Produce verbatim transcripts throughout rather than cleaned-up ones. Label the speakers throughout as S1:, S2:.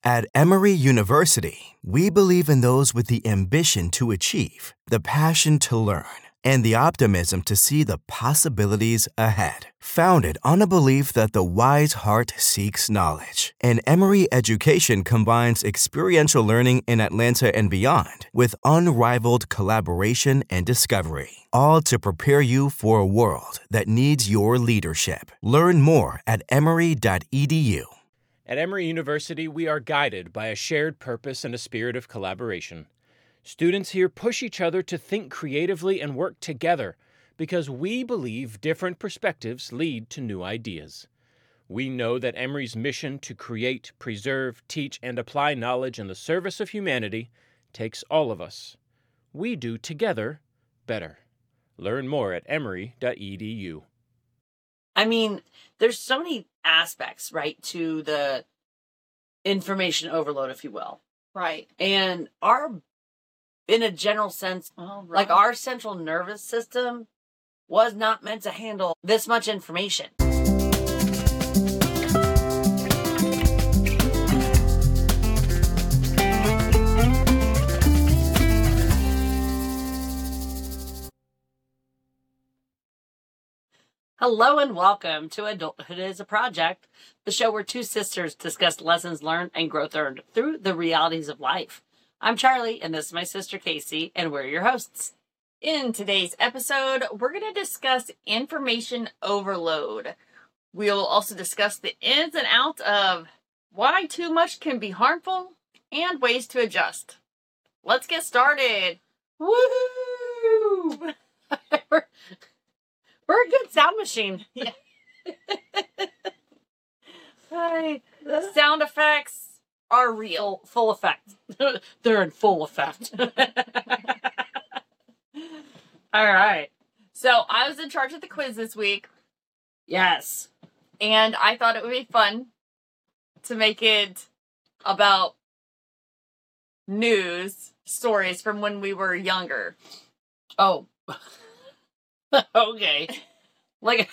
S1: At Emory University, we believe in those with the ambition to achieve, the passion to learn, and the optimism to see the possibilities ahead. Founded on a belief that the wise heart seeks knowledge, and Emory education combines experiential learning in Atlanta and beyond with unrivaled collaboration and discovery, all to prepare you for a world that needs your leadership. Learn more at emory dot e d u.
S2: At Emory University, we are guided by a shared purpose and a spirit of collaboration. Students here push each other to think creatively and work together because we believe different perspectives lead to new ideas. We know that Emory's mission to create, preserve, teach, and apply knowledge in the service of humanity takes all of us. We do together better. Learn more at emory dot e d u.
S3: I mean, there's so many aspects, right, to the information overload, if you will.
S4: Right.
S3: And our, in a general sense,
S4: Oh, right.
S3: like our central nervous system was not meant to handle this much information. Hello and welcome to Adulthood is a Project, the show where two sisters discuss lessons learned and growth earned through the realities of life. I'm Charlie, and this is my sister Casey, and we're your hosts.
S4: In today's episode, we're going to discuss information overload. We'll also discuss the ins and outs of why too much can be harmful and ways to adjust. Let's get started.
S3: Woohoo! we're, we're a good sound machine.
S4: Yeah. Hi. The sound effects are real.
S3: Full, full effect. They're in full effect. All right.
S4: So I was in charge of the quiz this week,
S3: Yes.
S4: and I thought it would be fun to make it about news stories from when we were younger.
S3: Oh. Okay. Like,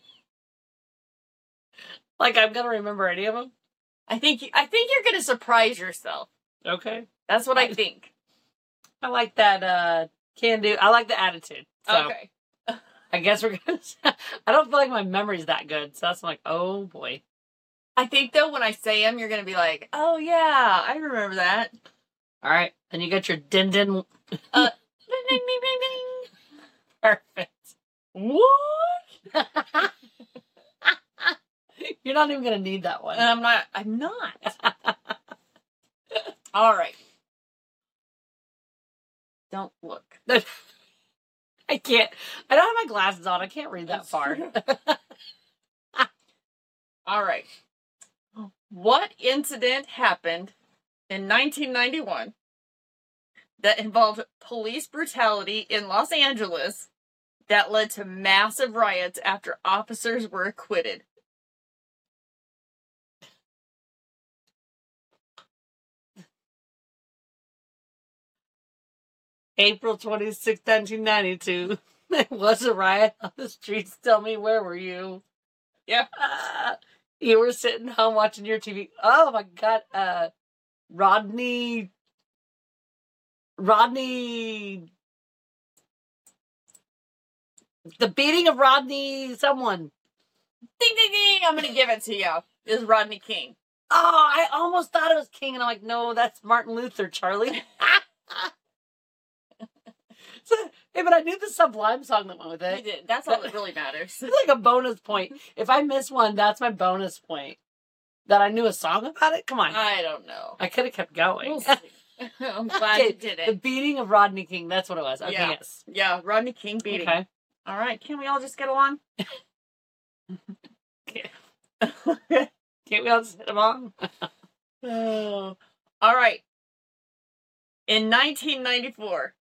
S3: like I'm gonna remember any of them?
S4: I think I think you're gonna surprise yourself.
S3: Okay.
S4: That's what I think.
S3: I like that, uh, can do. I like the attitude. So
S4: Okay.
S3: I guess we're gonna, I don't feel like my memory's that good. So that's like, oh boy.
S4: I think though when I say them, you're gonna be like, "Oh yeah, I remember that."
S3: All right. Then you got your din din.
S4: Uh, ding, ding, ding, ding, ding.
S3: Perfect.
S4: What?
S3: You're not even gonna need that one.
S4: And I'm not. I'm not. All right. Don't look.
S3: I can't. I don't have my glasses on. I can't read that
S4: That's
S3: far.
S4: true. All right. What incident happened in nineteen ninety-one that involved police brutality in Los Angeles that led to massive riots after officers were acquitted?
S3: April twenty-sixth, nineteen ninety-two. There was a riot on the streets. Tell me, where were you?
S4: Yeah.
S3: Uh, you were sitting home watching your T V. Oh my God. Uh, Rodney. Rodney. The beating of Rodney someone.
S4: Ding, ding, ding. I'm going to give it to you. Is Rodney King.
S3: Oh, I almost thought it was King. And I'm like, no, that's Martin Luther, Charlie. So, hey, but I knew the Sublime song that went with
S4: You
S3: it.
S4: did. That's all that really matters.
S3: It's like a bonus point. If I miss one, that's my bonus point. That I knew a song about it? Come on.
S4: I don't know.
S3: I could have kept going.
S4: We'll see. I'm glad
S3: Okay,
S4: you did
S3: The
S4: it.
S3: beating of Rodney King. That's what it was. Okay,
S4: Yeah.
S3: yes.
S4: Yeah, Rodney King beating.
S3: Okay.
S4: All right, can we all just get along?
S3: Can't we all just hit them on?
S4: Oh. All right. In nineteen ninety-four,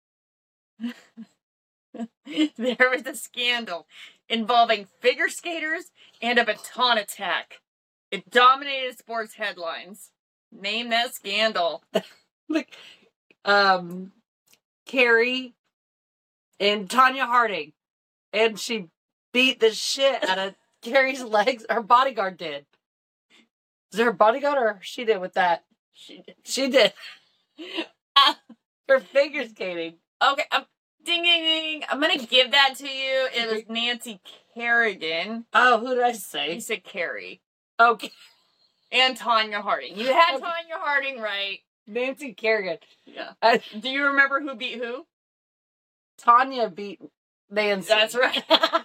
S4: there was a scandal involving figure skaters and a baton attack. It dominated sports headlines. Name that scandal.
S3: Like, um, Carrie and Tanya Harding. And she beat the shit out of Carrie's legs. Her bodyguard did. Is it her bodyguard or she did with that?
S4: She did.
S3: She did.
S4: Uh,
S3: Her figure skating.
S4: okay, um, ding, ding, ding. I'm going to give that to you. It was Nancy Kerrigan.
S3: Oh, who did I
S4: You
S3: say?
S4: said Carrie.
S3: Okay.
S4: And Tanya Harding. You had
S3: Okay.
S4: Tanya Harding right.
S3: Nancy Kerrigan.
S4: Yeah.
S3: I,
S4: Do you remember who beat who?
S3: Tanya beat Nancy.
S4: That's right.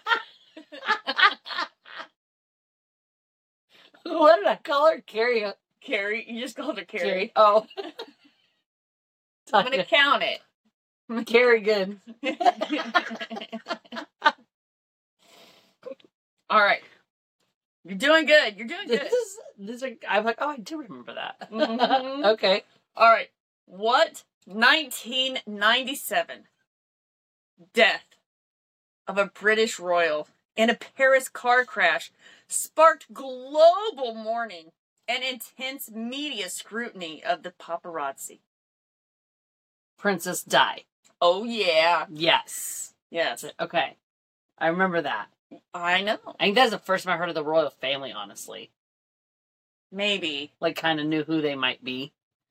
S3: What did I call her? Carrie.
S4: Carrie. You just called her Carrie.
S3: Carrie. Oh.
S4: I'm going to count it.
S3: Kerrigan.
S4: All right. You're doing good. You're doing good.
S3: This is, this are, I'm like, oh, I do remember that.
S4: Mhm.
S3: Okay.
S4: All right. What nineteen ninety-seven death of a British royal in a Paris car crash sparked global mourning and intense media scrutiny of the paparazzi?
S3: Princess Di.
S4: Oh, yeah.
S3: Yes.
S4: Yes.
S3: Okay. I remember that.
S4: I know.
S3: I think that's the first time I heard of the royal family, honestly.
S4: Maybe.
S3: Like, kind of knew who they might be.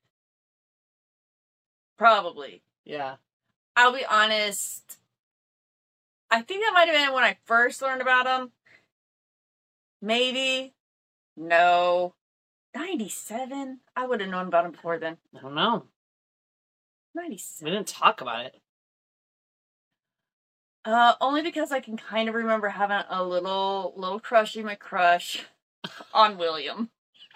S4: Probably.
S3: Yeah.
S4: I'll be honest. I think that might have been when I first learned about them. Maybe. No. ninety-seven? I would have known about them before then.
S3: I don't know. We
S4: ninety-seven.
S3: didn't talk about it.
S4: Uh, only because I can kind of remember having a little, little crushy McCrush on William.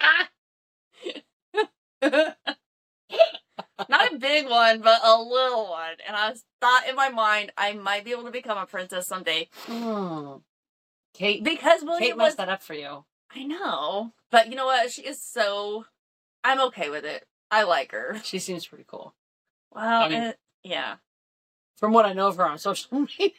S4: Not a big one, but a little one. And I was, thought in my mind I might be able to become a princess someday.
S3: Hmm. Kate,
S4: Because William
S3: Kate
S4: was...
S3: messed that up for you.
S4: I know. But you know what? She is so... I'm okay with it. I like her.
S3: She seems pretty cool.
S4: Well,
S3: I mean-
S4: and- yeah.
S3: From what I know of her on social media.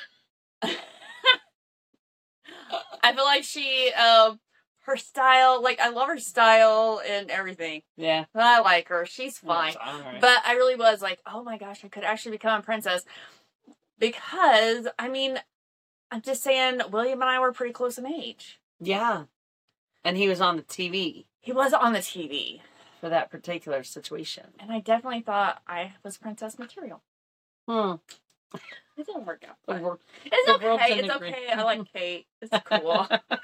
S4: I feel like she, um, her style, like, I love her style and everything.
S3: Yeah.
S4: But I like her. She's fine.
S3: All right.
S4: But I really was like, oh my gosh, I could actually become a princess. Because, I mean, I'm just saying, William and I were pretty close in age.
S3: Yeah. And he was on the T V
S4: He was on the T V.
S3: for that particular situation.
S4: And I definitely thought I was princess material.
S3: Hmm.
S4: It didn't work out.
S3: The
S4: But
S3: wor-
S4: it's
S3: the world
S4: okay.
S3: didn't
S4: It's
S3: agree.
S4: okay. I like Kate. It's cool.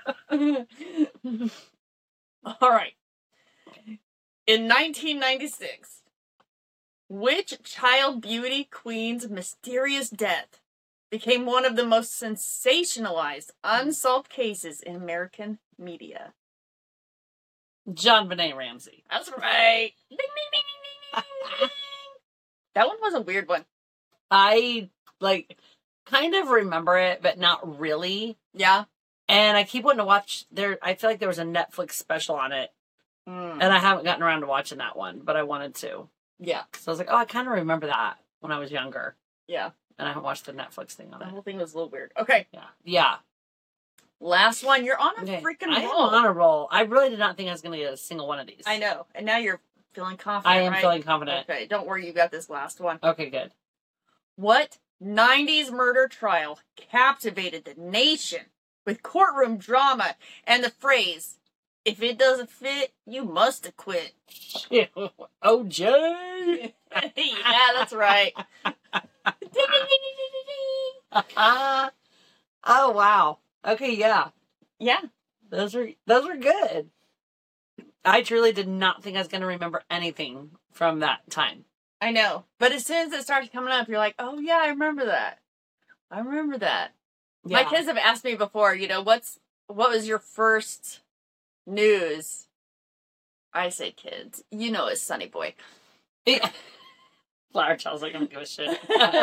S4: All right. In nineteen ninety-six, which child beauty queen's mysterious death became one of the most sensationalized unsolved cases in American media?
S3: John Benet Ramsey.
S4: That's right. Ding, ding, ding, ding, ding, ding, ding. That one was a weird one.
S3: I, like, kind of remember it, but not really.
S4: Yeah.
S3: And I keep wanting to watch there. I feel like there was a Netflix special on it,
S4: Mm.
S3: and I haven't gotten around to watching that one, but I wanted to.
S4: Yeah.
S3: So I was like, oh, I kind of remember that when I was younger,
S4: Yeah.
S3: and I haven't watched the Netflix thing on
S4: The
S3: it.
S4: whole thing was a little weird. Okay.
S3: Yeah. Yeah.
S4: Last one. You're on a
S3: Okay.
S4: freaking
S3: I am
S4: roll.
S3: on a roll. I really did not think I was going to get a single one of these.
S4: I know. And now you're feeling confident,
S3: I am
S4: right?
S3: feeling confident.
S4: Okay, don't worry. You got this last one.
S3: Okay, good.
S4: What nineties murder trial captivated the nation with courtroom drama and the phrase, if it doesn't fit, you must acquit?
S3: O J.
S4: Yeah, that's right. Ding, ding, ding, ding, ding, ding, ding.
S3: Oh wow. Okay, yeah.
S4: Yeah.
S3: Those were those were good. I truly did not think I was going to remember anything from that time.
S4: I know. But as soon as it starts coming up, you're like, oh, yeah, I remember that. I remember that.
S3: Yeah.
S4: My kids have asked me before, you know, what's what was your first news? I say kids. You know it's Sonny Boy.
S3: Yeah. Flower Child's like, I don't give a shit.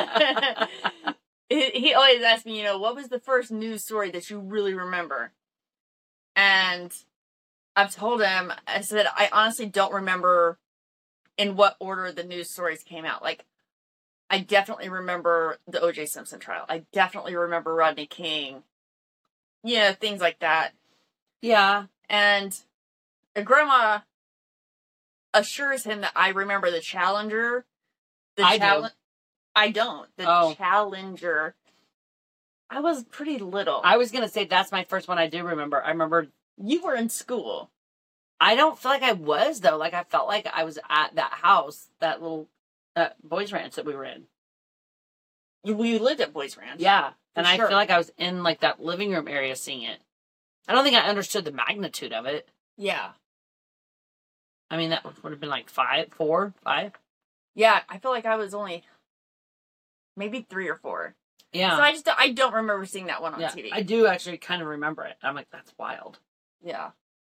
S4: he, he always asks me, you know, what was the first news story that you really remember? And I've told him, I said, I honestly don't remember in what order the news stories came out. Like, I definitely remember the O J Simpson trial. I definitely remember Rodney King. You know, things like that.
S3: Yeah.
S4: And grandma assures him that I remember the Challenger. The
S3: I
S4: chal-
S3: do.
S4: I don't. The
S3: Oh.
S4: Challenger. I was pretty little.
S3: I was going to say that's my first one I do remember. I remember
S4: you were in school.
S3: I don't feel like I was, though. Like, I felt like I was at that house, that little that boys' ranch that we were in.
S4: You, we lived at Boys Ranch.
S3: Yeah. And
S4: For
S3: I
S4: sure.
S3: feel like I was in, like, that living room area seeing it. I don't think I understood the magnitude of it.
S4: Yeah.
S3: I mean, that would have been like five, four, five.
S4: Yeah, I feel like I was only maybe three or four.
S3: Yeah.
S4: So I just I don't remember seeing that one on
S3: yeah.
S4: T V.
S3: I do actually kind of remember it. I'm like, that's wild.
S4: Yeah.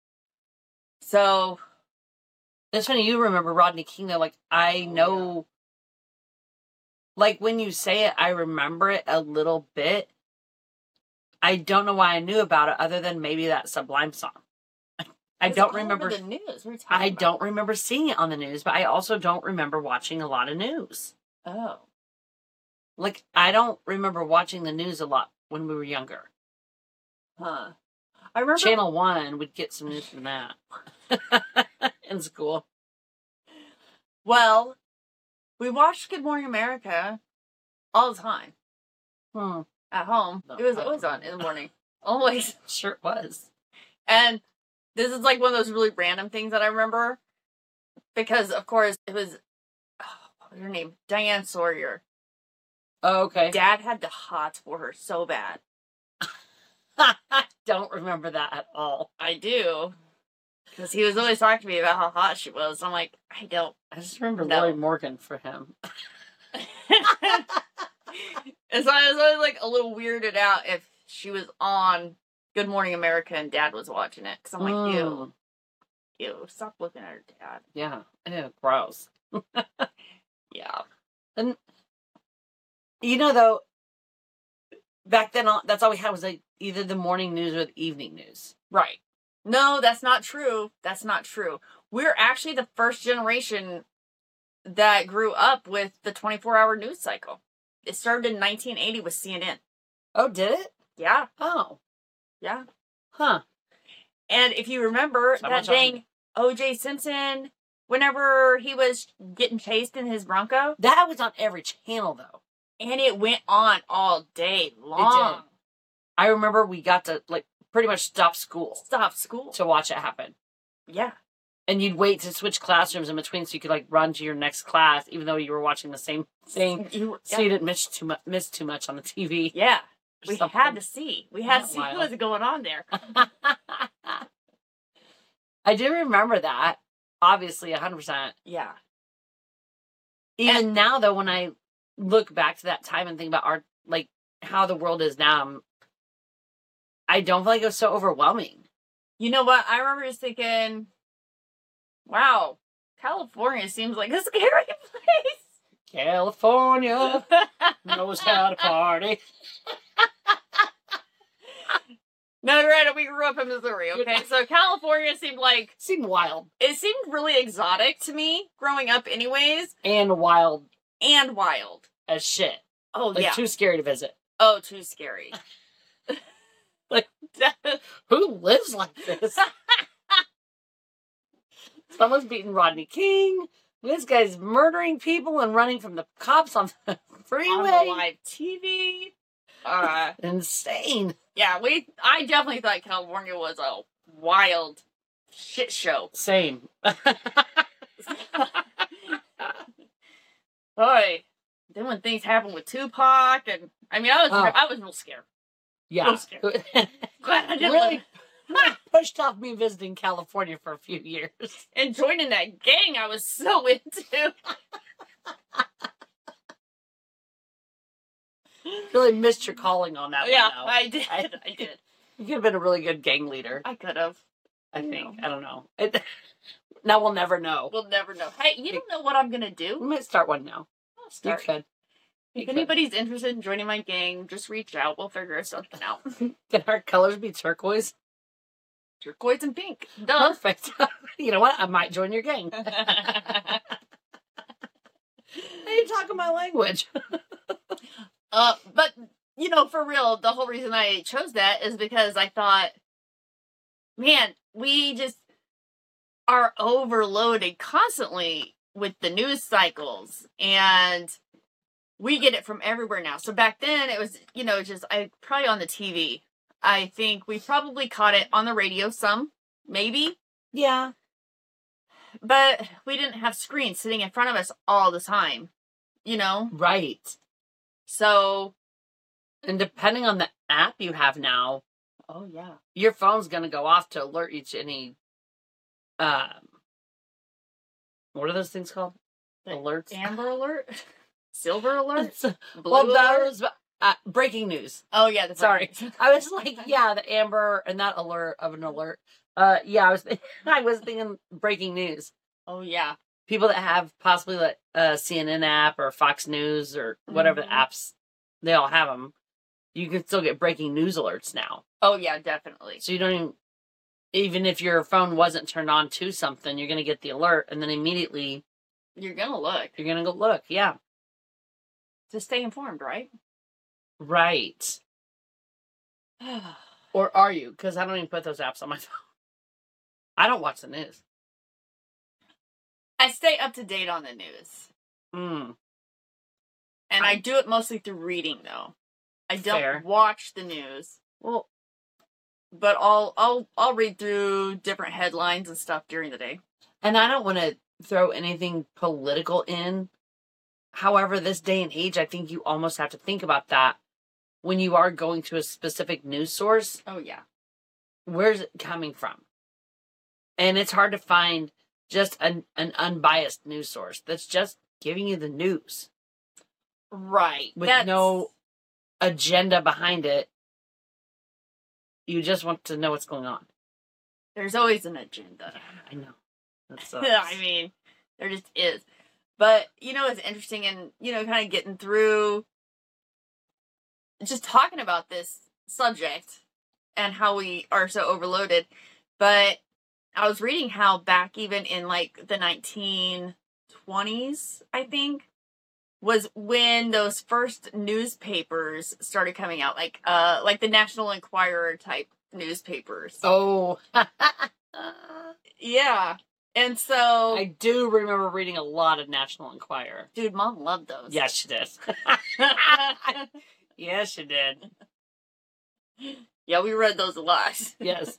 S4: So
S3: It's funny you remember Rodney King, though. Like, I
S4: Oh,
S3: know, like, when you say it, I remember it a little bit. I don't know why I knew about it other than maybe that Sublime song. I
S4: it's
S3: don't
S4: all over
S3: remember.
S4: the news. What are you talking
S3: I
S4: about?
S3: don't remember seeing it on the news, but I also don't remember watching a lot of news.
S4: Oh.
S3: Like, I don't remember watching the news a lot when we were younger.
S4: Huh. I remember
S3: Channel One would get some news from that in school.
S4: Well, we watched Good Morning America all the time
S3: Hmm.
S4: at home.
S3: No,
S4: it was
S3: I don't
S4: always on in the morning. Always.
S3: Sure it was.
S4: And this is like one of those really random things that I remember. Because, of course, it was, oh, what was her name? Diane Sawyer.
S3: Oh, okay.
S4: Dad had the hots for her so bad.
S3: I don't remember that at all.
S4: I do. Because he was always talking to me about how hot she was. I'm like, I don't.
S3: I just remember
S4: No.
S3: Lori Morgan for him.
S4: And so I was always like a little weirded out if she was on Good Morning America and Dad was watching it. Because I'm like, ew,
S3: Mm.
S4: ew, stop looking at her dad.
S3: Yeah. Ew, gross.
S4: Yeah.
S3: And, you know, though, back then, all, that's all we had was like either the morning news or the evening news.
S4: Right. No, that's not true. That's not true. We're actually the first generation that grew up with the twenty-four hour news cycle. It started in nineteen eighty with C N N.
S3: Oh, did it?
S4: Yeah.
S3: Oh.
S4: Yeah.
S3: Huh.
S4: And if you remember
S3: So
S4: that
S3: much on-
S4: dang O J Simpson, whenever he was getting chased in his Bronco,
S3: That was on every channel, though.
S4: and it went on all day long.
S3: I remember we got to, like, pretty much stop school
S4: Stop school.
S3: to watch it happen.
S4: Yeah.
S3: And you'd wait to switch classrooms in between so you could, like, run to your next class, even though you were watching the same thing.
S4: You,
S3: So you didn't miss too, mu- miss too much on the T V.
S4: yeah.
S3: or
S4: We
S3: something.
S4: had to see. We had to
S3: Isn't
S4: see
S3: that
S4: what
S3: wild?
S4: was going on there.
S3: I do remember that. Obviously, one hundred percent.
S4: Yeah.
S3: Even now, though, when I look back to that time and think about our, like, how the world is now, I'm- I don't feel like it was so overwhelming.
S4: You know what? I remember just thinking, wow, California seems like a scary place.
S3: California knows how to party.
S4: No, right. We grew up in Missouri, okay? So California seemed like,
S3: Seemed wild.
S4: it seemed really exotic to me growing up anyways,
S3: And wild
S4: and wild.
S3: as shit.
S4: Oh,
S3: Like,
S4: yeah.
S3: too scary to visit.
S4: Oh, too scary.
S3: Like, who lives like this? Someone's beating Rodney King. This guy's murdering people and running from the cops on the
S4: On
S3: freeway.
S4: the live T V. Uh,
S3: Insane.
S4: yeah, we. I definitely thought California was a wild shit show.
S3: Same.
S4: Boy, then when things happened with Tupac, and I mean, I was,
S3: Oh.
S4: I was real scared.
S3: Yeah.
S4: Real scared. Glad I didn't
S3: Really
S4: live-
S3: pushed off me visiting California for a few years.
S4: and joining that gang I was so into.
S3: Really missed your calling on that
S4: Yeah,
S3: one, though.
S4: I did.
S3: I-
S4: I did.
S3: You could have been a really good gang leader,
S4: I could have.
S3: I
S4: you
S3: think.
S4: know.
S3: I don't know. It, now we'll never know.
S4: We'll never know. Hey, you don't know what I'm gonna
S3: We
S4: do.
S3: might start one now.
S4: I'll
S3: You
S4: start.
S3: could. You
S4: If
S3: could.
S4: anybody's interested in joining my gang, just reach out. We'll figure something out.
S3: Can our colors be turquoise?
S4: Turquoise and pink. Duh.
S3: Perfect. You know what? I might join your gang. Hey, you're talking my language.
S4: uh, but you know, for real, the whole reason I chose that is because I thought, man, we just are overloaded constantly with the news cycles, and we get it from everywhere now. So back then, it was, you know, just I probably on the T V. I think we probably caught it on the radio some, maybe.
S3: Yeah.
S4: but we didn't have screens sitting in front of us all the time, you know?
S3: Right.
S4: So,
S3: And depending on the app you have now,
S4: oh yeah.
S3: your phone's going to go off to alert you to any, um, what are those things called? Alerts?
S4: Amber alert? Silver alert? Blue
S3: well, that
S4: alert?
S3: was uh, breaking news.
S4: Oh yeah, the
S3: Sorry. I was like, yeah, the Amber and that alert of an alert. Uh, yeah, I was, th- I was thinking breaking news.
S4: Oh yeah.
S3: People that have possibly like a C N N app or Fox News or whatever
S4: Mhm.
S3: the apps, they all have them. You can still get breaking news alerts now.
S4: Oh yeah, definitely.
S3: So you don't even, even if your phone wasn't turned on to something, you're going to get the alert and then immediately
S4: You're gonna look
S3: you're going to go look. Yeah.
S4: to stay informed, right?
S3: Right. Or are you? Because I don't even put those apps on my phone. I don't watch the news.
S4: I stay up to date on the news.
S3: Mm.
S4: And
S3: I-
S4: I do it mostly through reading though. I don't
S3: Fair.
S4: watch the news.
S3: Well,
S4: But I'll I'll I'll read through different headlines and stuff during the day.
S3: and I don't want to throw anything political in. However, this day and age, I think you almost have to think about that when you are going to a specific news source.
S4: Oh yeah.
S3: Where's it coming from? And it's hard to find just an, an unbiased news source that's just giving you the news
S4: Right.
S3: with
S4: That's-
S3: no agenda behind it. You just want to know what's going on.
S4: There's always an agenda.
S3: I know. That's uh,
S4: I mean, there just is. But, you know, it's interesting and, you know, kind of getting through just talking about this subject and how we are so overloaded. But I was reading how back even in like the nineteen twenties, I think, was when those first newspapers started coming out, like uh like the National Enquirer type newspapers.
S3: oh.
S4: Yeah. And so,
S3: I do remember reading a lot of National Enquirer.
S4: dude, Mom loved those.
S3: Yes, she did. Yes, she did.
S4: Yeah, we read those a lot.
S3: Yes.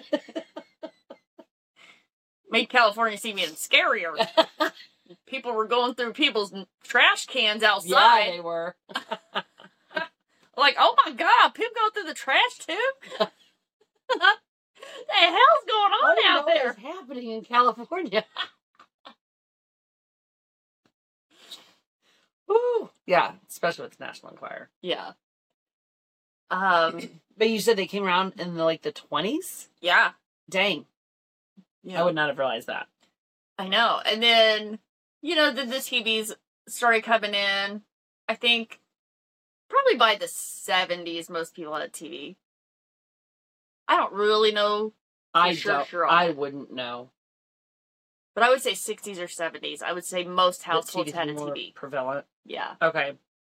S4: Made California seem even scarier. People were going through people's trash cans
S3: Yeah,
S4: outside.
S3: they were.
S4: Like, oh my god, people go through the trash too? What the hell's going on
S3: What
S4: out there?
S3: is happening in California? Woo. Yeah, especially with the National Enquirer.
S4: Yeah. Um,
S3: But you said they came around in the, like the twenties?
S4: yeah.
S3: Dang.
S4: Yeah.
S3: I would not have realized that.
S4: I know. And then, you know, the, the T Vs started coming in. I think probably by the seventies, most people had a T V. I don't really know,
S3: I
S4: sure,
S3: don't.
S4: sure on
S3: I
S4: that.
S3: wouldn't know.
S4: but I would say sixties or seventies. I would say most
S3: That
S4: households
S3: T V's
S4: had a
S3: more
S4: T V.
S3: prevalent.
S4: Yeah.
S3: Okay.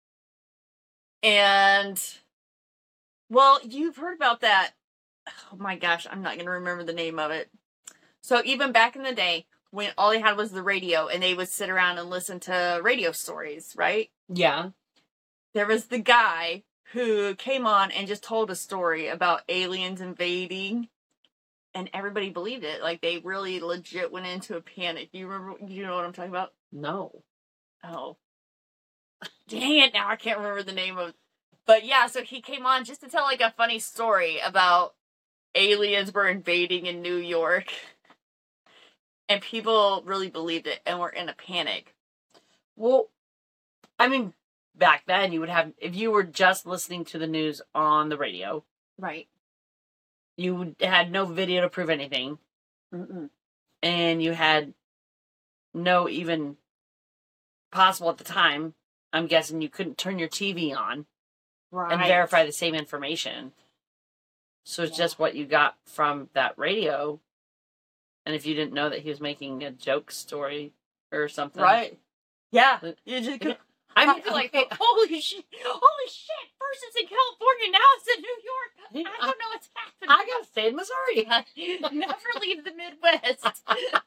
S4: And, well, you've heard about that. Oh my gosh, I'm not going to remember the name of it. So even back in the day, when all they had was the radio and they would sit around and listen to radio stories, right?
S3: Yeah.
S4: There was the guy who came on and just told a story about aliens invading, and everybody believed it. Like, they really legit went into a panic. Do you remember? Do you know what I'm talking about?
S3: No.
S4: Oh. Dang it, now I can't remember the name of... But yeah, so he came on just to tell, like, a funny story about aliens were invading in New York. And people really believed it and were in a panic.
S3: Well, I mean, back then you would have, if you were just listening to the news on the radio,
S4: Right.
S3: you would- had no video to prove anything,
S4: Mm-mm.
S3: and you had no even possible at the time, I'm guessing you couldn't turn your T V on
S4: Right.
S3: and verify the same information. So it's
S4: Yeah.
S3: just what you got from that radio. And if you didn't know that he was making a joke story or something.
S4: Right. Yeah.
S3: But-
S4: You just
S3: Yeah.
S4: I
S3: I'm
S4: mean, like, holy shit, holy shit, first it's in California, now it's in New York. I don't know what's happening.
S3: I gotta stay in Missouri.
S4: Never leave the Midwest.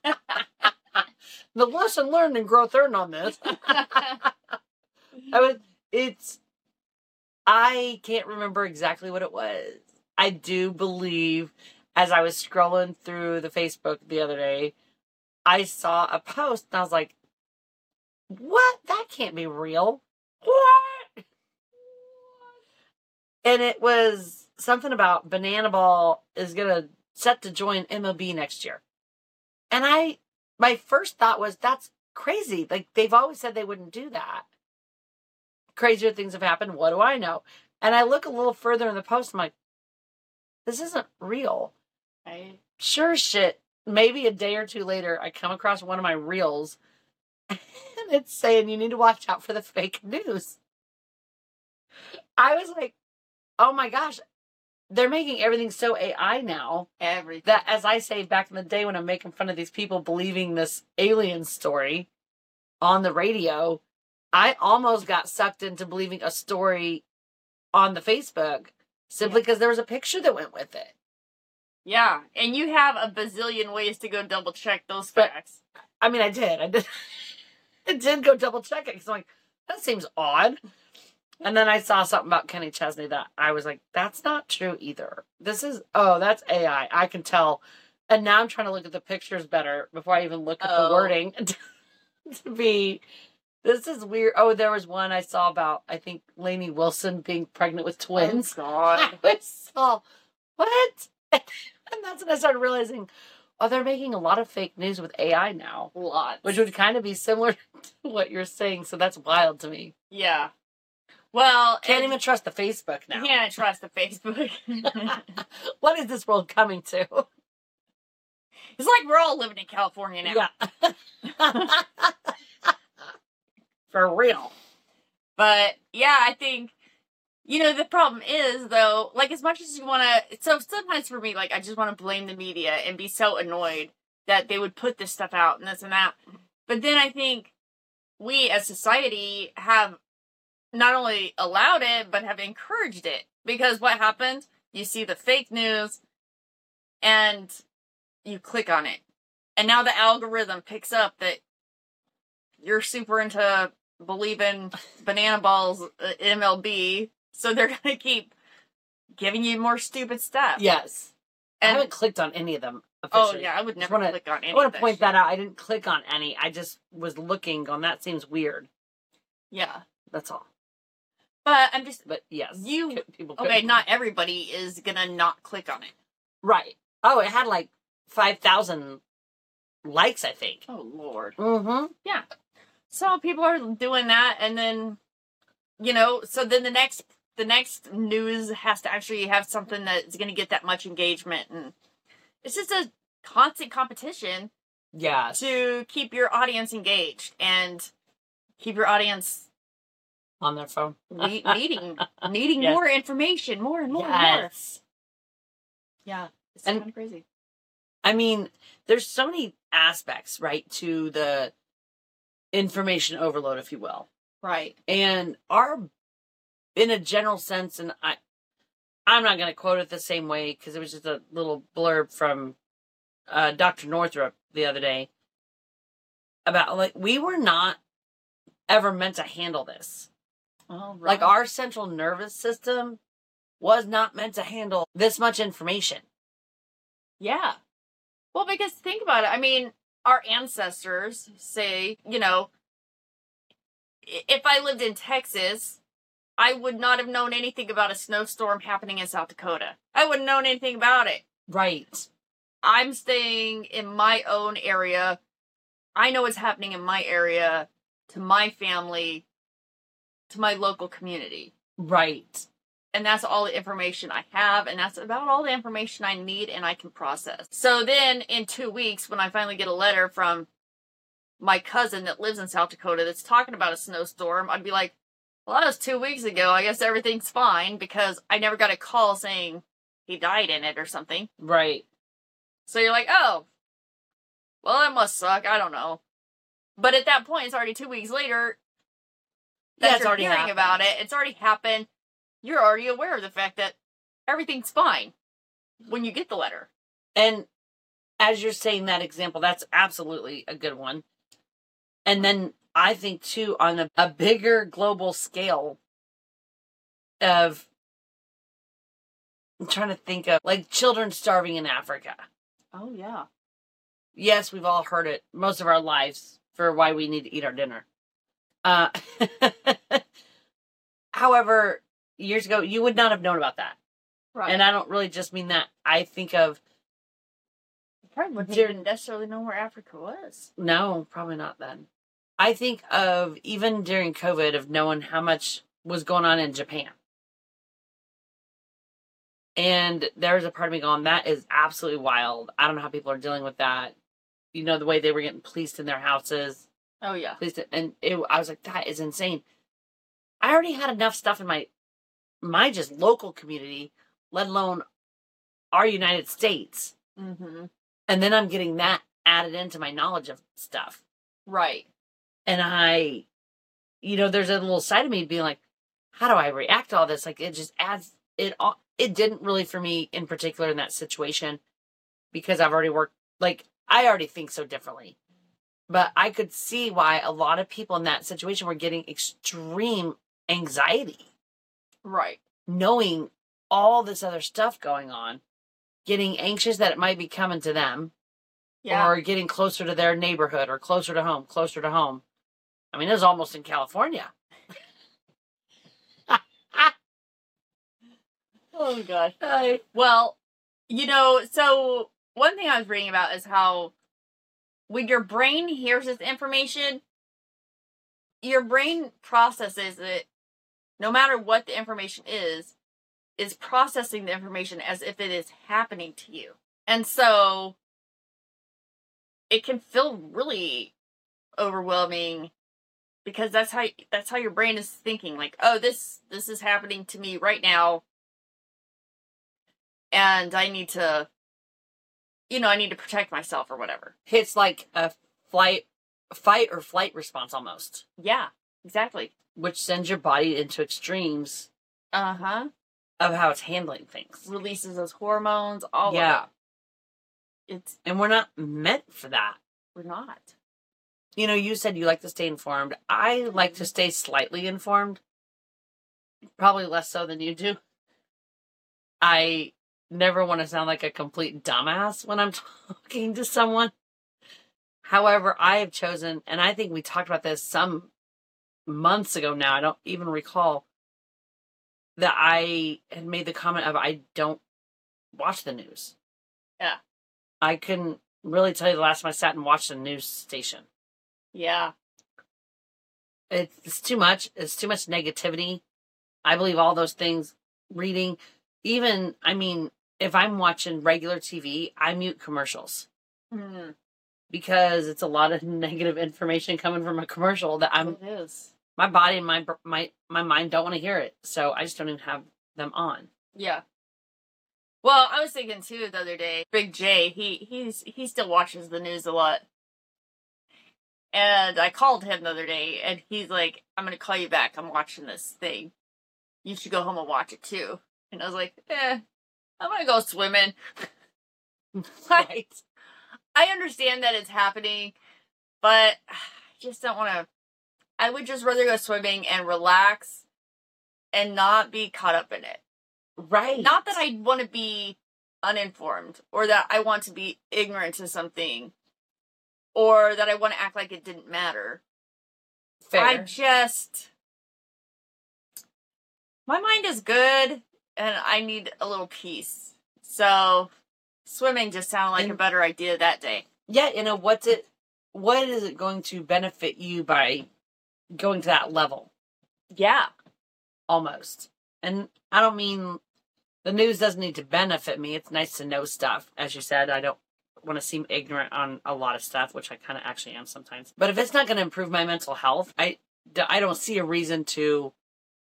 S3: The lesson learned and growth earned on this. I was, it's, I can't remember exactly what it was. I do believe, as I was scrolling through the Facebook the other day, I saw a post and I was like, what? That can't be real. What? And it was something about Banana Ball is going to set to join M L B next year. And I, my first thought was, that's crazy. Like, they've always said they wouldn't do that. Crazier things have happened. What do I know? And I look a little further in the post. I'm like, this isn't real.
S4: I...
S3: Sure shit. Maybe a day or two later, I come across one of my reels and it's saying you need to watch out for the fake news. I was like, oh my gosh, they're making everything so A I now.
S4: Everything.
S3: That, as I say back in the day when I'm making fun of these people believing this alien story on the radio, I almost got sucked into believing a story on the Facebook simply because there was a picture that went with it.
S4: Yeah, and you have a bazillion ways to go double check those
S3: But-
S4: facts.
S3: I mean, I did. I did. I did go double check it because I'm like, that seems odd. And then I saw something about Kenny Chesney that I was like, that's not true either. This is, oh, that's A I. I can tell. And now I'm trying to look at the pictures better before I even look at
S4: Oh.
S3: the wording to be, this is weird. Oh, there was one I saw about, I think, Lainey Wilson being pregnant with twins.
S4: Oh, God.
S3: I saw, what? And that's when I started realizing, oh, they're making a lot of fake news with A I now.
S4: Lots.
S3: Which would kind of be similar to what you're saying, so that's wild to me.
S4: Yeah. Well,
S3: Can't
S4: and
S3: even trust the Facebook now.
S4: you can't trust the Facebook.
S3: What is this world coming to?
S4: It's like we're all living in California now.
S3: Yeah. For real.
S4: But yeah, I think, you know, the problem is though, like as much as you want to, so sometimes for me, like I just want to blame the media and be so annoyed that they would put this stuff out and this and that. But then I think we as society have not only allowed it, but have encouraged it. Because what happens? You see the fake news and you click on it. And now the algorithm picks up that you're super into believing Banana Ball's uh, M L B. So they're going to keep giving you more stupid stuff.
S3: Yes. I
S4: And,
S3: haven't clicked on any of them
S4: oh,
S3: officially.
S4: yeah, I would
S3: Just
S4: never
S3: wanna-
S4: click on any
S3: I want
S4: of
S3: to point
S4: shit.
S3: that out. I didn't click on any. I just was looking on that seems weird.
S4: Yeah.
S3: That's all.
S4: But I'm just,
S3: But yes.
S4: You-
S3: could- people
S4: okay,
S3: could-
S4: not everybody is going to not click on it.
S3: Right. Oh, it had like five thousand likes, I think.
S4: Oh, Lord.
S3: Mm-hmm.
S4: So people are doing that, and then, you know, so then the next the next news has to actually have something that's going to get that much engagement, and it's just a constant competition
S3: Yeah.
S4: to keep your audience engaged and keep your audience
S3: On their phone.
S4: ne- needing needing
S3: Yes.
S4: more information, more and more and more.
S3: Yes.
S4: Yeah, it's
S3: And-
S4: kind of crazy.
S3: I mean, there's so many aspects, right, to the information overload, if you will.
S4: Right.
S3: And our, in a general sense, and I, I'm not going to quote it the same way because it was just a little blurb from uh, Doctor Northrup the other day about, like, we were not ever meant to handle this.
S4: Oh, right.
S3: Like, our central nervous system was not meant to handle this much information.
S4: Yeah. Well, because think about it. I mean, our ancestors say, you know, i- if I lived in Texas, I would not have known anything about a snowstorm happening in South Dakota. I wouldn't known anything about it.
S3: Right.
S4: I'm staying in my own area. I know what's happening in my area, to my family, to my local community.
S3: Right.
S4: And that's all the information I have, and that's about all the information I need and I can process. So then in two weeks, when I finally get a letter from my cousin that lives in South Dakota that's talking about a snowstorm, I'd be like, well, that was two weeks ago. I guess everything's fine, because I never got a call saying he died in it or something.
S3: Right.
S4: So you're like, oh, well, that must suck. I don't know. But at that point, it's already two weeks later that
S3: Yeah, it's
S4: you're
S3: already
S4: hearing
S3: happened.
S4: about it. It's already happened. You're already aware of the fact that everything's fine when you get the letter.
S3: And as you're saying that example, that's absolutely a good one. And then I think, too, on a, a bigger global scale of, I'm trying to think of, like, children starving in Africa.
S4: Oh, yeah.
S3: yes, we've all heard it most of our lives for why we need to eat our dinner. Uh, however, years ago, you would not have known about that.
S4: Right.
S3: And I don't really just mean that. I think of...
S4: Probably wouldn't
S3: There-
S4: even necessarily know where Africa was.
S3: No, probably not then. I think of, even during COVID, of knowing how much was going on in Japan. And there's a part of me going, that is absolutely wild. I don't know how people are dealing with that. You know, the way they were getting policed in their houses.
S4: Oh, yeah.
S3: Policed, and it, I was like, that is insane. I already had enough stuff in my, my just local community, let alone our United States.
S4: Mm-hmm.
S3: And then I'm getting that added into my knowledge of stuff.
S4: Right.
S3: And I, you know, there's a little side of me being like, how do I react to all this? Like, it just adds, it all, it didn't really for me in particular in that situation, because I've already worked, like, I already think so differently. But I could see why a lot of people in that situation were getting extreme anxiety,
S4: Right.
S3: knowing all this other stuff going on, getting anxious that it might be coming to them,
S4: Yeah.
S3: or getting closer to their neighborhood, or closer to home, closer to home. I mean, it was almost in California.
S4: Oh, God.
S3: I,
S4: Well, you know, so one thing I was reading about is how when your brain hears this information, your brain processes it, no matter what the information is, is processing the information as if it is happening to you. And so it can feel really overwhelming, because that's how that's how your brain is thinking, like, oh, this this is happening to me right now. And I need to, you know, I need to protect myself or whatever.
S3: it's like a flight, fight or flight response almost,
S4: Yeah, exactly.
S3: which sends your body into extremes
S4: Uh-huh.
S3: of how it's handling things.
S4: Releases those hormones, all
S3: Yeah.
S4: of it. It's,
S3: And we're not meant for that.
S4: we're not.
S3: You know, you said you like to stay informed. I like to stay slightly informed. Probably less so than you do. I never want to sound like a complete dumbass when I'm talking to someone. However, I have chosen, and I think we talked about this some months ago now, I don't even recall, that I had made the comment of I don't watch the news.
S4: Yeah.
S3: I couldn't really tell you the last time I sat and watched a news station.
S4: Yeah.
S3: It's, it's too much. It's too much negativity. I believe all those things. Reading, even, I mean, if I'm watching regular T V, I mute commercials.
S4: Mm,
S3: Because it's a lot of negative information coming from a commercial that I'm,
S4: it is.
S3: my body and my my my mind don't want to hear it, so I just don't even have them on.
S4: Yeah. Well, I was thinking too the other day, Big J, he he's he still watches the news a lot. And I called him the other day, and he's like, I'm gonna call you back, I'm watching this thing. You should go home and watch it too. And I was like, eh, I'm gonna go swimming.
S3: Right?
S4: I understand that it's happening, but I just don't want to. I would just rather go swimming and relax and not be caught up in it.
S3: Right.
S4: Not that I want to be uninformed, or that I want to be ignorant to something, or that I want to act like it didn't matter.
S3: Fair.
S4: I just. My mind is good, and I need a little peace. So, swimming just sounded like
S3: And-
S4: a better idea that day.
S3: Yeah, you know, what's it, what is it going to benefit you by going to that level?
S4: Yeah.
S3: Almost. And I don't mean, the news doesn't need to benefit me. It's nice to know stuff. As you said, I don't want to seem ignorant on a lot of stuff, which I kind of actually am sometimes. But if it's not going to improve my mental health, I, I don't see a reason to,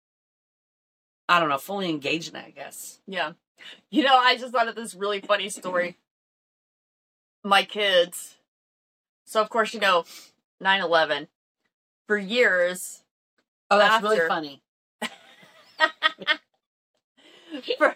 S3: I don't know, fully engage in it, I guess.
S4: Yeah. You know, I just thought of this really funny story. My kids. So, of course, you know, nine eleven. For years.
S3: Oh, that's
S4: After-
S3: really funny.
S4: For,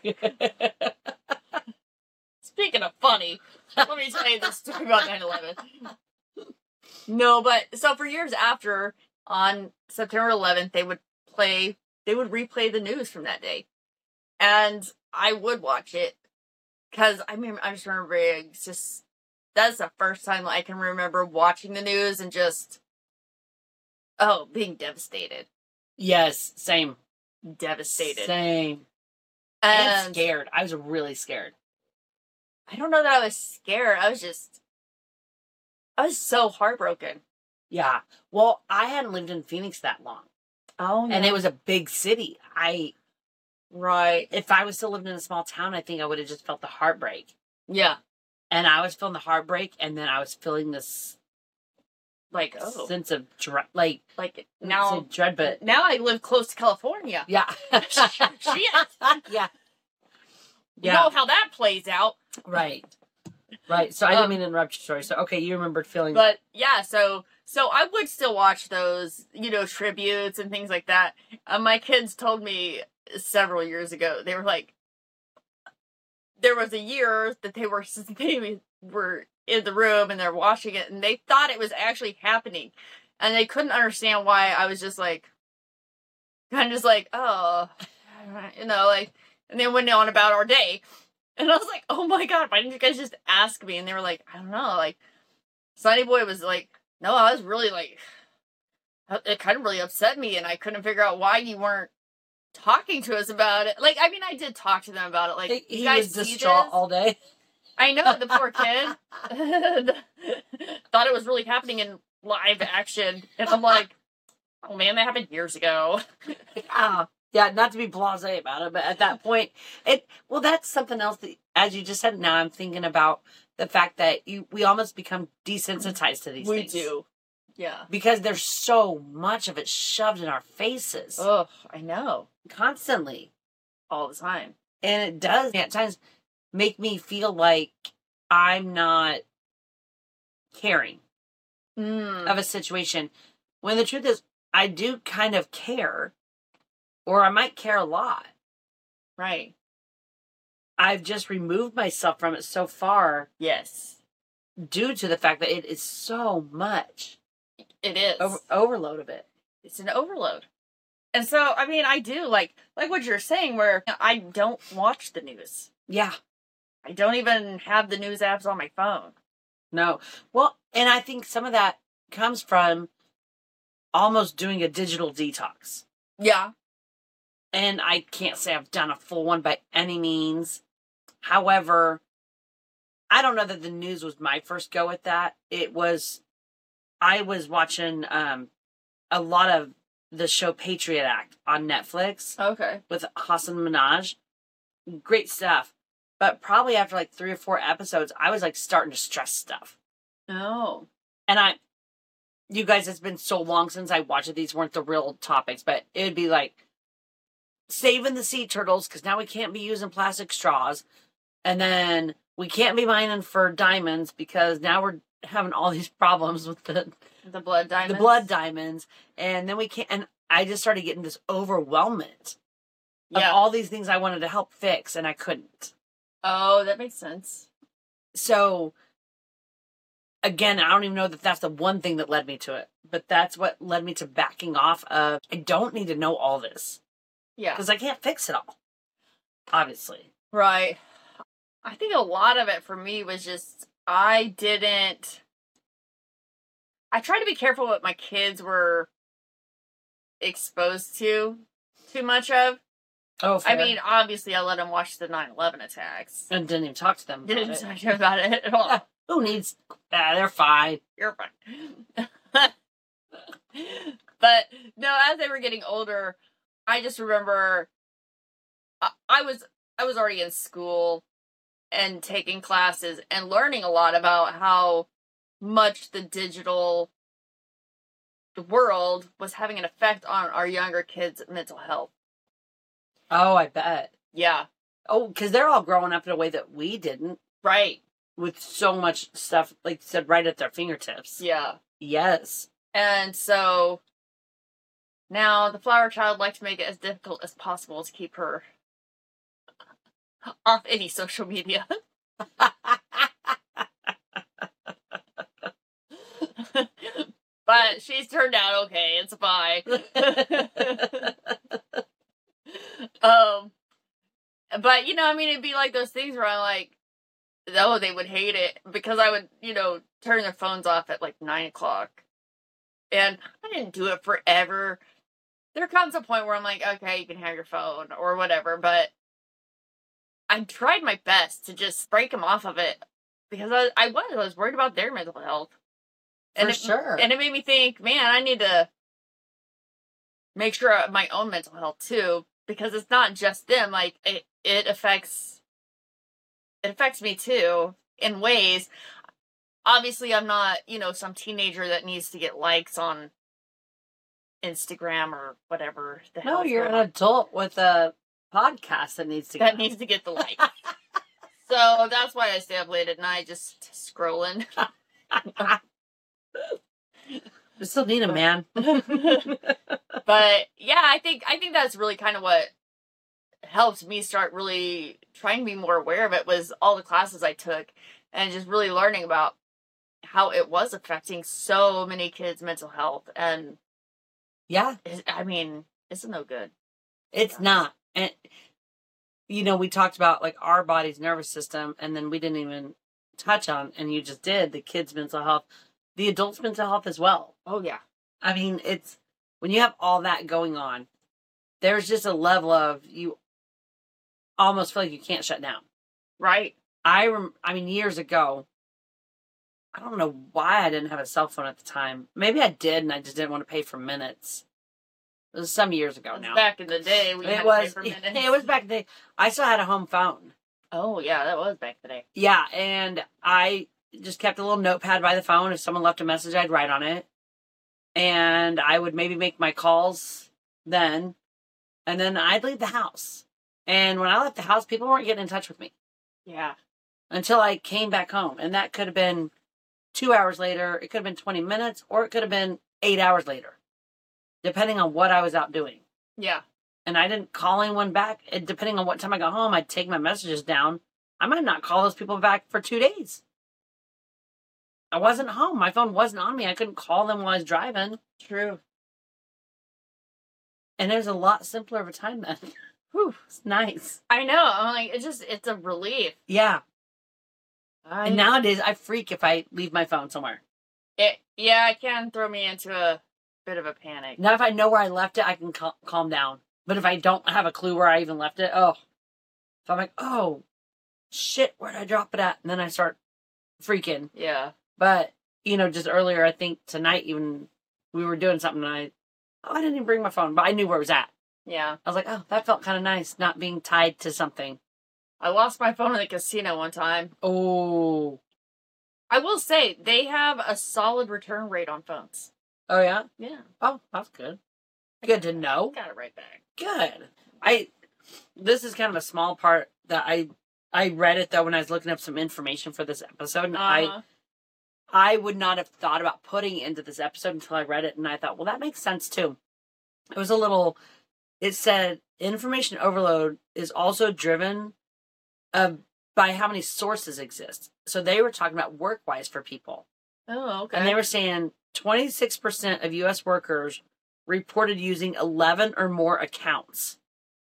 S4: speaking of funny, let me tell you this story about nine eleven. No, but, so for years after, on September eleventh, they would play, they would replay the news from that day. And I would watch it. Because I mean, I just remember it's just that's the first time I can remember watching the news and just, oh, being devastated.
S3: Yes, same.
S4: Devastated.
S3: Same.
S4: And,
S3: And scared. I was really scared.
S4: I don't know that I was scared. I was just, I was so heartbroken.
S3: Yeah. Well, I hadn't lived in Phoenix that long.
S4: Oh,
S3: And it was a big city. I,
S4: right.
S3: if I was still living in a small town, I think I would have just felt the heartbreak.
S4: Yeah.
S3: And I was feeling the heartbreak, and then I was feeling this,
S4: like, oh.
S3: sense of dread, like,
S4: like,
S3: now,
S4: now,
S3: dread, but,
S4: now I live close to California.
S3: yeah.
S4: Shit.
S3: Yeah.
S4: You know how that plays out.
S3: Right. Right. So I didn't
S4: Um,
S3: mean to interrupt your story. So, okay, you remembered feeling...
S4: But, yeah, so, so I would still watch those, you know, tributes and things like that. Uh, my kids told me several years ago, they were like, there was a year that they were, they were in the room and they're watching it, and they thought it was actually happening. And they couldn't understand why I was just like, kind of just like, oh, you know, like, and they went on about our day. And I was like, oh my God, why didn't you guys just ask me? And they were like, I don't know, like, Sonny Boy was like, no, I was really like, it kind of really upset me, and I couldn't figure out why you weren't talking to us about it. Like, I mean, I did talk to them about it. Like,
S3: he
S4: you guys
S3: was
S4: see
S3: distraught
S4: this?
S3: all day.
S4: I know, the poor kid thought it was really happening in live action, and I'm like, oh man, that happened years ago.
S3: Ah, yeah, not to be blasé about it, but at that point, it well, that's something else that, as you just said, now I'm thinking about the fact that you we almost become desensitized to these
S4: We
S3: things.
S4: do. Yeah.
S3: Because there's so much of it shoved in our faces.
S4: Oh, I know.
S3: Constantly.
S4: All the time.
S3: And it does at times make me feel like I'm not caring
S4: Mm.
S3: of a situation. When the truth is, I do kind of care. Or I might care a lot.
S4: Right.
S3: I've just removed myself from it so far
S4: Yes.
S3: due to the fact that it is so much.
S4: It is.
S3: Over, overload of it.
S4: It's an overload. And so, I mean, I do, like, like what you're saying, where I don't watch the news.
S3: Yeah.
S4: I don't even have the news apps on my phone.
S3: No. Well, and I think some of that comes from almost doing a digital detox.
S4: Yeah.
S3: And I can't say I've done a full one by any means. However, I don't know that the news was my first go at that. It was, I was watching um, a lot of the show Patriot Act on Netflix
S4: Okay.
S3: with Hassan Minaj. Great stuff. But probably after like three or four episodes, I was like starting to stress stuff.
S4: Oh.
S3: And I, you guys, it's been so long since I watched it. These weren't the real topics, but it would be like, saving the sea turtles because now we can't be using plastic straws, and then we can't be mining for diamonds because now we're having all these problems with the
S4: The blood diamonds.
S3: the blood diamonds, and then we can't. And I just started getting this overwhelmment of
S4: Yeah.
S3: all these things I wanted to help fix, and I couldn't.
S4: Oh, that makes sense.
S3: So again, I don't even know that that's the one thing that led me to it, but that's what led me to backing off of. I don't need to know all this.
S4: Yeah.
S3: Because I can't fix it all. Obviously.
S4: Right. I think a lot of it for me was just, I didn't, I tried to be careful what my kids were exposed to too much of.
S3: Oh, fair.
S4: I mean, obviously I let them watch the nine eleven attacks.
S3: And didn't even talk to them about
S4: Didn't
S3: it.
S4: talk to them about it at all.
S3: Who needs... Ah, they're fine.
S4: You're fine. But, no, as they were getting older, I just remember I, I was I was already in school and taking classes and learning a lot about how much the digital world was having an effect on our younger kids' mental health.
S3: Oh, I bet.
S4: Yeah.
S3: Oh, because they're all growing up in a way that we didn't.
S4: Right.
S3: With so much stuff, like you said, right at their fingertips.
S4: Yeah.
S3: Yes.
S4: And so now the flower child likes to make it as difficult as possible to keep her off any social media. But she's turned out okay. It's fine. um, but you know, I mean, it'd be like those things where I'm like, oh, they would hate it because I would, you know, turn their phones off at like nine o'clock. And I didn't do it forever. There comes a point where I'm like, okay, you can have your phone or whatever, but I tried my best to just break them off of it because I, I was, I was worried about their mental health. And
S3: For
S4: it,
S3: sure.
S4: And it made me think, man, I need to make sure of my own mental health too, because it's not just them. Like it, it affects, it affects me too in ways. Obviously, I'm not, you know, some teenager that needs to get likes on Instagram or whatever the hell.
S3: No, you're an
S4: going on.
S3: adult with a podcast that needs to
S4: That
S3: go.
S4: needs to get the like. So that's why I stay up late at night just scrolling.
S3: We still need a man.
S4: But yeah, I think I think that's really kind of what helped me start really trying to be more aware of it was all the classes I took and just really learning about how it was affecting so many kids' mental health. And
S3: Yeah,
S4: I mean, it's no good.
S3: it's not. And, you know, we talked about like our body's nervous system, and then we didn't even touch on, and you just did, the kids' mental health, the adults' mental health as well.
S4: Oh, yeah.
S3: I mean, it's when you have all that going on, there's just a level of you almost feel like you can't shut down.
S4: Right.
S3: I rem- I mean, years ago, I don't know why I didn't have a cell phone at the time. Maybe I did, and I just didn't want to pay for minutes. It was some years ago
S4: That's
S3: now.
S4: back in the day. We had
S3: It
S4: to
S3: was.
S4: pay for minutes.
S3: It was back then. I still had a home phone.
S4: Oh, yeah, that was back in the day.
S3: Yeah, and I just kept a little notepad by the phone. If someone left a message, I'd write on it. And I would maybe make my calls then. And then I'd leave the house. And when I left the house, people weren't getting in touch with me
S4: Yeah.
S3: until I came back home. And that could have been two hours later. It could have been twenty minutes, or it could have been eight hours later, depending on what I was out doing.
S4: Yeah.
S3: And I didn't call anyone back. And depending on what time I got home, I'd take my messages down. I might not call those people back for two days. I wasn't home. My phone wasn't on me. I couldn't call them while I was driving.
S4: True.
S3: And it was a lot simpler of a time then. Whew, it's nice.
S4: I know. I'm like, it's just, it's a relief.
S3: Yeah.
S4: I,
S3: And nowadays, I freak if I leave my phone somewhere.
S4: it, yeah, it can throw me into a bit of a panic.
S3: Now, if I know where I left it, I can cal- calm down. But if I don't have a clue where I even left it, oh. So I'm like, oh, shit, where'd I drop it at? And then I start freaking.
S4: Yeah.
S3: But, you know, just earlier, I think tonight even, we were doing something and I, oh, I didn't even bring my phone, but I knew where it was at.
S4: Yeah.
S3: I was like, oh, that felt kind of nice, not being tied to something.
S4: I lost my phone in the casino one time.
S3: Oh.
S4: I will say, they have a solid return rate on phones.
S3: Oh, yeah?
S4: Yeah.
S3: Oh, that's good. Good to know.
S4: Got it right back.
S3: Good. I, this is kind of a small part that I, I read it though when I was looking up some information for this episode. And
S4: Uh-huh.
S3: I, I would not have thought about putting it into this episode until I read it. And I thought, well, that makes sense too. It was a little, it said information overload is also driven uh, by how many sources exist. So they were talking about work-wise for people.
S4: Oh, okay.
S3: And they were saying twenty-six percent of U S workers reported using eleven or more accounts.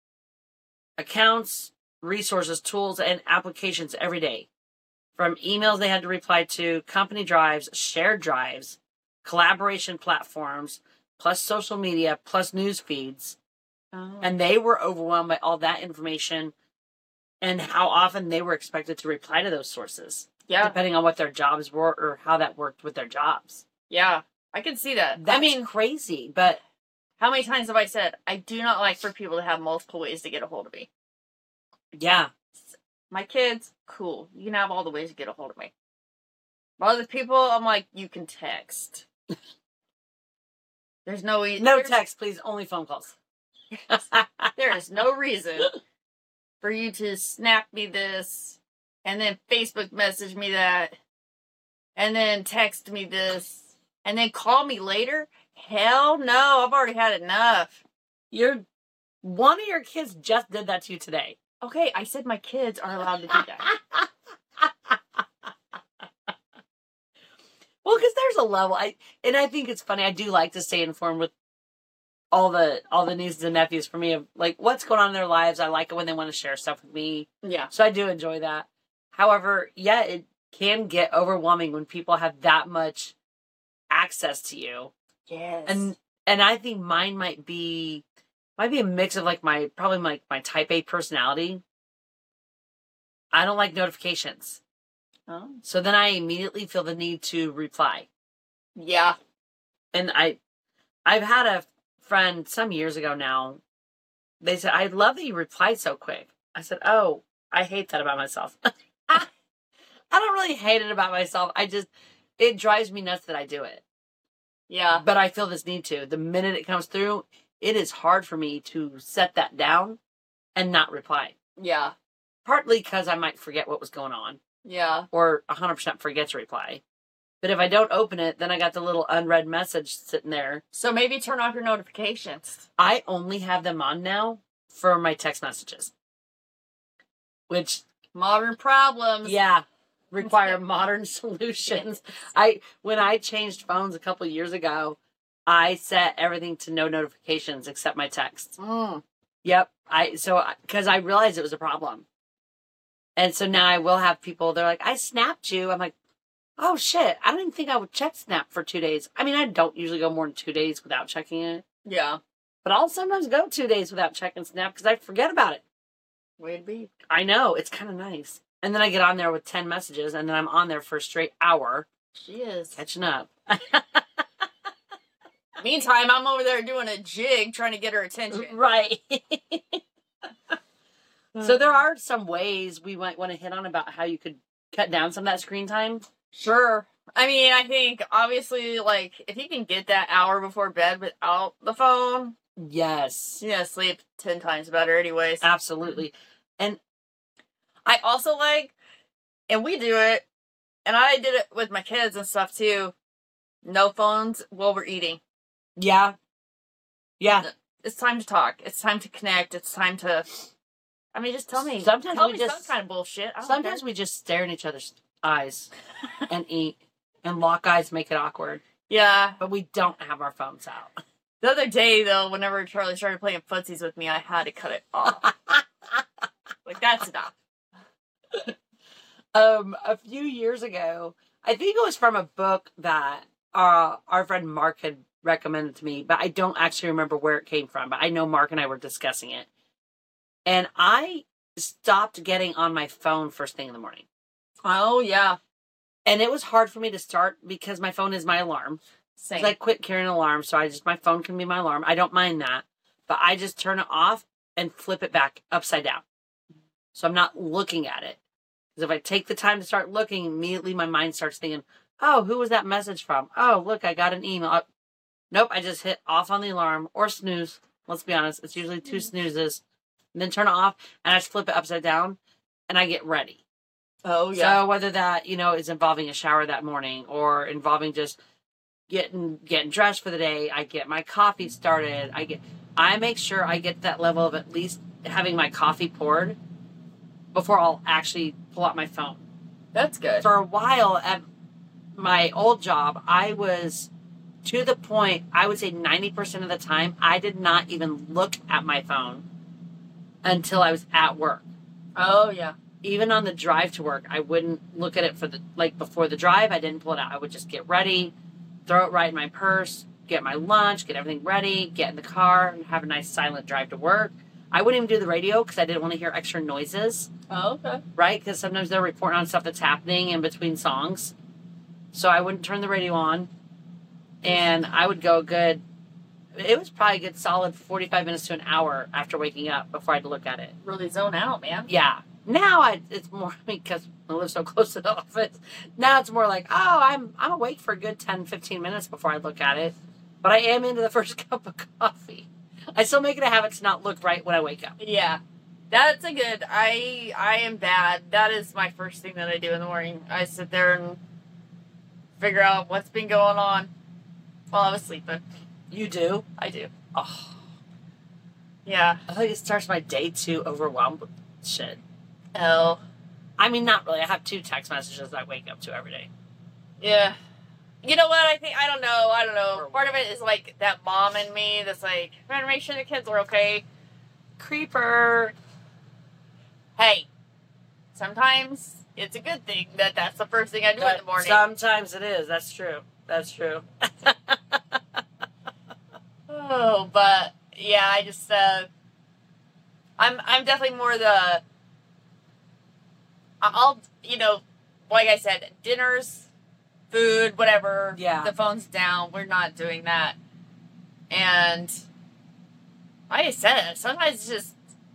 S3: Accounts, resources, tools, and applications every day. From emails they had to reply to, company drives, shared drives, collaboration platforms, plus social media, plus news feeds.
S4: Oh.
S3: And they were overwhelmed by all that information and how often they were expected to reply to those sources.
S4: Yeah.
S3: Depending on what their jobs were or how that worked with their jobs.
S4: Yeah. I can see that.
S3: That's
S4: I mean,
S3: crazy, but
S4: how many times have I said, I do not like for people to have multiple ways to get a hold of me?
S3: yeah.
S4: My kids, cool. You can have all the ways to get a hold of me. But other people, I'm like, you can text. There's no e-
S3: No
S4: there's-
S3: text, please. Only phone calls.
S4: There is no reason for you to snap me this, and then Facebook message me that, and then text me this, and then call me later. Hell no, I've already had enough.
S3: Your one of your kids just did that to you today.
S4: Okay, I said my kids are allowed to do that.
S3: Well, because there's a level, I and I think it's funny. I do like to stay informed with all the all the nieces and nephews for me of like what's going on in their lives. I like it when they want to share stuff with me,
S4: Yeah.
S3: so I do enjoy that. However, yeah, it can get overwhelming when people have that much access to you.
S4: Yes.
S3: And and I think mine might be might be a mix of like my probably like my, my type A personality. I don't like notifications.
S4: Oh.
S3: So then I immediately feel the need to reply.
S4: Yeah.
S3: And I I've had a friend some years ago now. They said, I love that you replied so quick. I said, oh, I hate that about myself. I don't really hate it about myself. I just, it drives me nuts that I do it.
S4: Yeah.
S3: But I feel this need to. The minute it comes through, it is hard for me to set that down and not reply.
S4: Yeah.
S3: Partly because I might forget what was going on.
S4: Yeah.
S3: Or one hundred percent forget to reply. But if I don't open it, then I got the little unread message sitting there.
S4: So maybe turn off your notifications.
S3: I only have them on now for my text messages. Which...
S4: Modern problems.
S3: Yeah. Require modern solutions. I when I changed phones a couple years ago, I set everything to no notifications except my texts.
S4: Mm.
S3: Yep. I so because I realized it was a problem. And so now I will have people, they're like, I snapped you. I'm like, oh shit, I didn't think I would check Snap for two days. I mean, I don't usually go more than two days without checking it.
S4: Yeah.
S3: But I'll sometimes go two days without checking Snap because I forget about it.
S4: Way to be.
S3: I know, it's kind of nice. And then I get on there with ten messages, and then I'm on there for a straight hour.
S4: She is.
S3: Catching up.
S4: Meantime, I'm over there doing a jig trying to get her attention.
S3: Right. So there are some ways we might want to hit on about how you could cut down some of that screen time.
S4: Sure. I mean, I think, obviously, like, if you can get that hour before bed without the phone,
S3: Yes.
S4: you're going to sleep ten times better anyways.
S3: Absolutely. And
S4: I also like, and we do it, and I did it with my kids and stuff, too, no phones while we're eating.
S3: yeah. Yeah.
S4: It's time to talk. It's time to connect. It's time to, I mean, just tell me.
S3: Sometimes
S4: tell
S3: we
S4: me
S3: just-
S4: some kind of bullshit. I don't
S3: Sometimes
S4: care.
S3: we just stare in each other's eyes and eat. And lock eyes make it awkward.
S4: Yeah.
S3: But we don't have our phones out.
S4: The other day, though, whenever Charlie started playing footsies with me, I had to cut it off. Like, that's enough.
S3: Um, a few years ago, I think it was from a book that uh, our friend Mark had recommended to me, but I don't actually remember where it came from. But I know Mark and I were discussing it. And I stopped getting on my phone first thing in the morning.
S4: Oh, yeah.
S3: And it was hard for me to start because my phone is my alarm.
S4: Same.
S3: 'Cause I quit carrying an alarm, so I just, my phone can be my alarm. I don't mind that. But I just turn it off and flip it back upside down. So I'm not looking at it. Because if I take the time to start looking, immediately my mind starts thinking, oh, who was that message from? Oh, look, I got an email. Oh, nope, I just hit off on the alarm or snooze. Let's be honest, it's usually two snoozes. And then turn it off, and I just flip it upside down, and I get ready.
S4: Oh, yeah.
S3: So whether that, you know, is involving a shower that morning or involving just getting getting dressed for the day, I get my coffee started. I get I make sure I get that level of at least having my coffee poured before I'll actually pull out my phone.
S4: That's good.
S3: For a while at my old job, I was to the point, I would say ninety percent of the time, I did not even look at my phone until I was at work.
S4: Oh, yeah.
S3: Even on the drive to work, I wouldn't look at it for the, like before the drive, I didn't pull it out. I would just get ready, throw it right in my purse, get my lunch, get everything ready, get in the car, and have a nice silent drive to work. I wouldn't even do the radio because I didn't want to hear extra noises,
S4: Oh, okay.
S3: right? Because sometimes they're reporting on stuff that's happening in between songs. So I wouldn't turn the radio on. And I would go good, it was probably a good solid forty-five minutes to an hour after waking up before I had to look at it.
S4: Really zone out, man.
S3: Yeah. Now I, it's more, I mean, because I live so close to the office. Now it's more like, oh, I'm I'm awake for a good ten, fifteen minutes before I look at it. But I am into the first cup of coffee. I still make it a habit to not look right when I wake up.
S4: Yeah. That's a good, I I am bad. That is my first thing that I do in the morning. I sit there and figure out what's been going on while I was sleeping.
S3: You do?
S4: I do.
S3: Oh,
S4: Yeah.
S3: I think it starts my day too overwhelmed with shit.
S4: Oh.
S3: I mean, not really. I have two text messages I wake up to every day.
S4: Yeah. You know what? I think, I don't know. I don't know. Part of it is like that mom in me that's like, trying to make sure the kids are okay.
S3: Creeper.
S4: Hey, sometimes it's a good thing that that's the first thing I do in the morning.
S3: Sometimes it is. That's true. That's true.
S4: Oh, but yeah, I just uh, I'm I'm definitely more the I'll you know, like I said, dinners, food, whatever.
S3: Yeah.
S4: The phone's down. We're not doing that. And like I said, sometimes it's just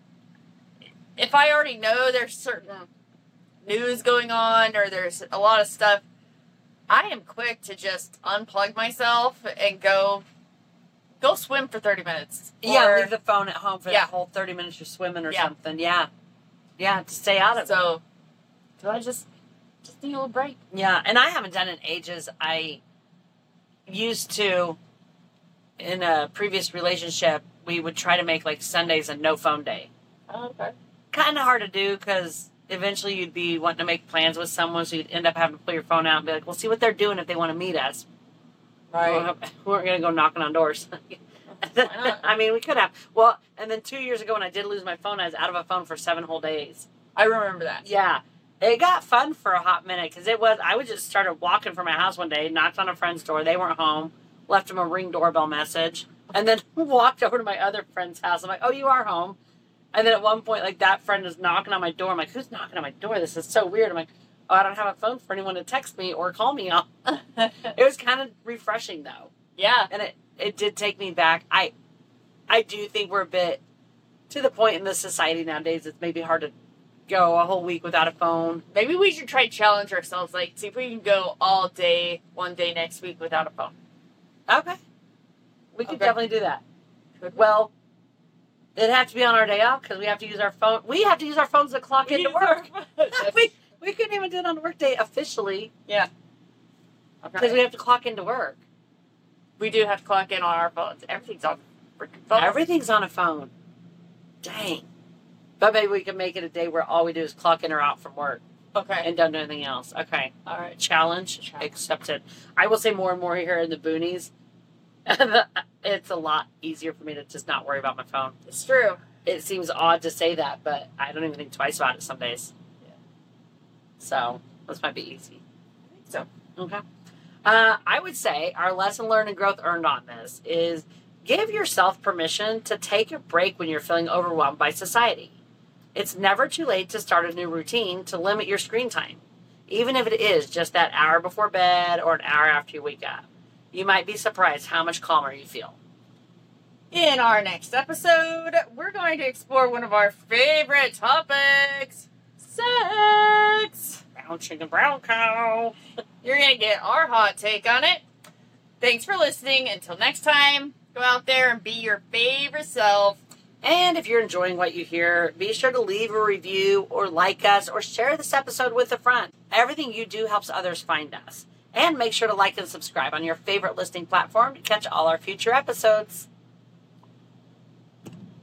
S4: if I already know there's certain news going on or there's a lot of stuff, I am quick to just unplug myself and go go swim for thirty minutes.
S3: Yeah,
S4: Or-
S3: leave the phone at home for
S4: Yeah.
S3: that whole thirty minutes you're swimming or
S4: Yeah.
S3: something. Yeah. Yeah, to stay out of it.
S4: So, so I just just need a little break.
S3: Yeah, and I haven't done it in ages. I used to, in a previous relationship, we would try to make like Sundays a no phone day.
S4: Oh, okay.
S3: Kind of hard to do because eventually you'd be wanting to make plans with someone, so you'd end up having to pull your phone out and be like, "We'll see what they're doing if they want to meet us."
S4: Right.
S3: We weren't going to go knocking on doors.
S4: not?
S3: I mean, we could have. Well, and then two years ago when I did lose my phone, I was out of a phone for seven whole days.
S4: I remember that.
S3: Yeah. It got fun for a hot minute because it was, I would just started walking from my house one day, knocked on a friend's door. They weren't home, left them a Ring doorbell message, and then walked over to my other friend's house. I'm like, oh, you are home. And then at one point, like, that friend was knocking on my door. I'm like, who's knocking on my door? This is so weird. I'm like, oh, I don't have a phone for anyone to text me or call me on. It was kind of refreshing, though.
S4: Yeah.
S3: And it, it did take me back. I I do think we're a bit to the point in the society nowadays it's maybe hard to go a whole week without a phone.
S4: Maybe we should try to challenge ourselves. Like, see if we can go all day, one day next week without a phone.
S3: Okay. We could
S4: Okay.
S3: definitely do that.
S4: Could we?
S3: Well, it'd have to be on our day off because we have to use our phone. We have to use our phones to clock into work. we, we couldn't even do it on work day officially
S4: Yeah.
S3: because we have to clock into work.
S4: We do have to clock in on our phones. Everything's on freaking phones.
S3: Everything's on a phone. Dang. But maybe we can make it a day where all we do is clock in or out from work
S4: Okay.
S3: and don't do anything else. Okay.
S4: All right.
S3: Challenge,
S4: Challenge.
S3: accepted. I will say more and more here in the boonies. It's a lot easier for me to just not worry about my phone.
S4: It's true.
S3: It seems odd to say that, but I don't even think twice about it some days.
S4: Yeah.
S3: So this might be easy.
S4: I think so.
S3: Okay. Uh, I would say our lesson learned and growth earned on this is give yourself permission to take a break when you're feeling overwhelmed by society. It's never too late to start a new routine to limit your screen time, even if it is just that hour before bed or an hour after you wake up. You might be surprised how much calmer you feel.
S4: In our next episode, we're going to explore one of our favorite topics, sex.
S3: Brown chicken, brown cow.
S4: You're going to get our hot take on it. Thanks for listening. Until next time, go out there and be your favorite self.
S3: And if you're enjoying what you hear, be sure to leave a review or like us or share this episode with a friend. Everything you do helps others find us. And make sure to like and subscribe on your favorite listening platform to catch all our future episodes.